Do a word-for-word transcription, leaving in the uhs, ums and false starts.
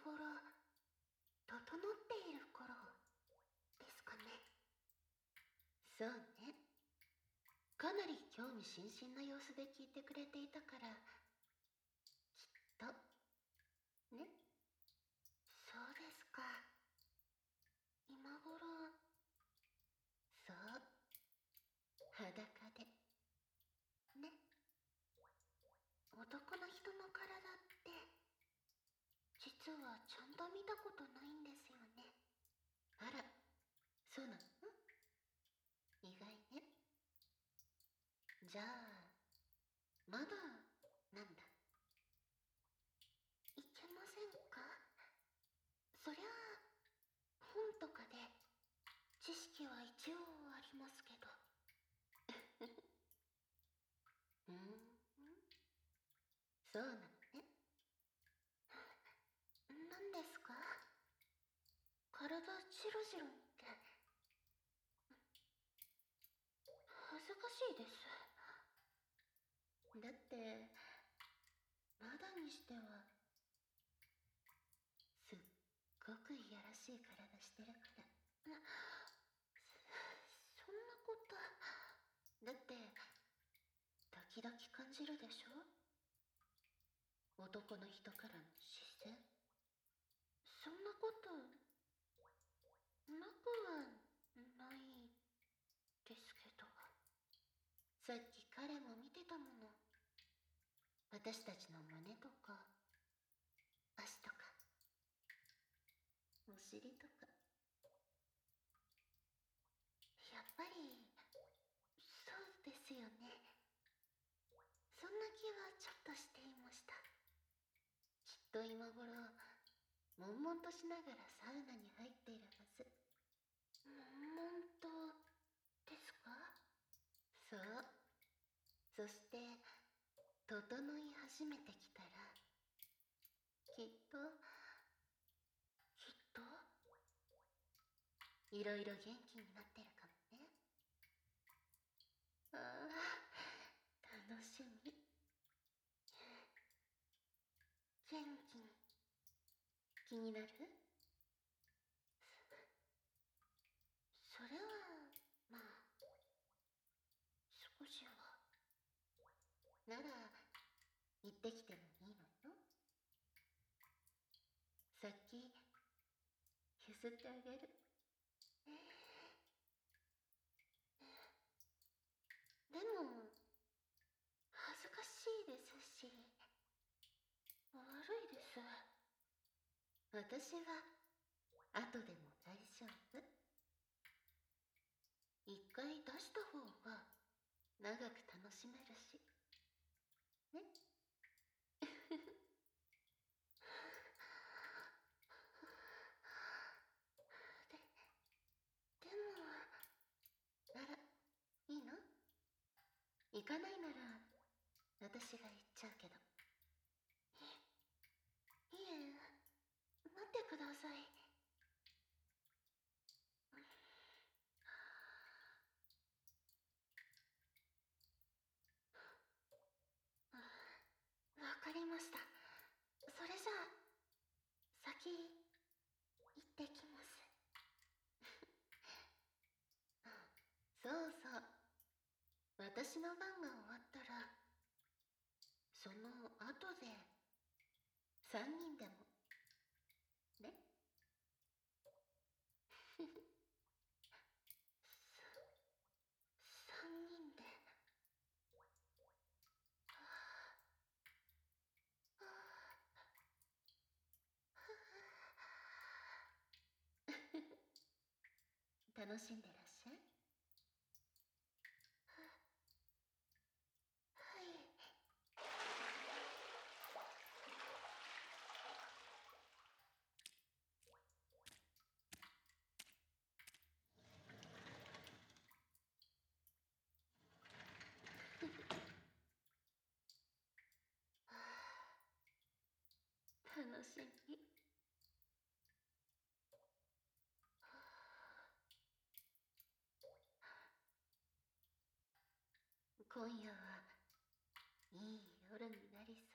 頃整っている頃ですかね。そうね。かなり興味津々な様子で聞いてくれていたから、きっとね。そうですか。今頃、そう、裸でね。男の人の体って実はちゃんと見たことないんですよね。あら、そうなの？意外ね。じゃあまだなんだ。いけませんか？そりゃあ本とかで知識は一応ありますけど。うーん、そうなのね。何ですか？体ジロジロって。恥ずかしいです。だってまだにしてはすっごくいやらしい体してるから。そそんなこと。だって時々感じるでしょ、男の人からの視線。そんなことなくはないですけど。さっき彼も見てたもの。私たちの胸とか足とかお尻とか。やっぱりそうですよね。そんな気はちょっとしていました。きっと今頃悶々としながらサウナに入っているはず。悶々とですか？そう。そして整い始めてきたらきっときっといろいろ元気になってるかもね。ああ、楽しみ。元気に。気になる？それはまあ少しは。なら行ってきてもいいのよ。さっき譲ってあげる。でも恥ずかしいですし悪いです。私は後でも大丈夫。一回出した方が長く楽しめるしね。ででもあら、いいの？行かないなら私が行っちゃうけど。いいえ、待ってください。わかりました。それじゃあ先行ってきます。そうそう、私の番が終わったらその後でさんにんでもね。さんにんで。楽しんでらっしゃい。はい。楽しみ。今夜はいい夜になり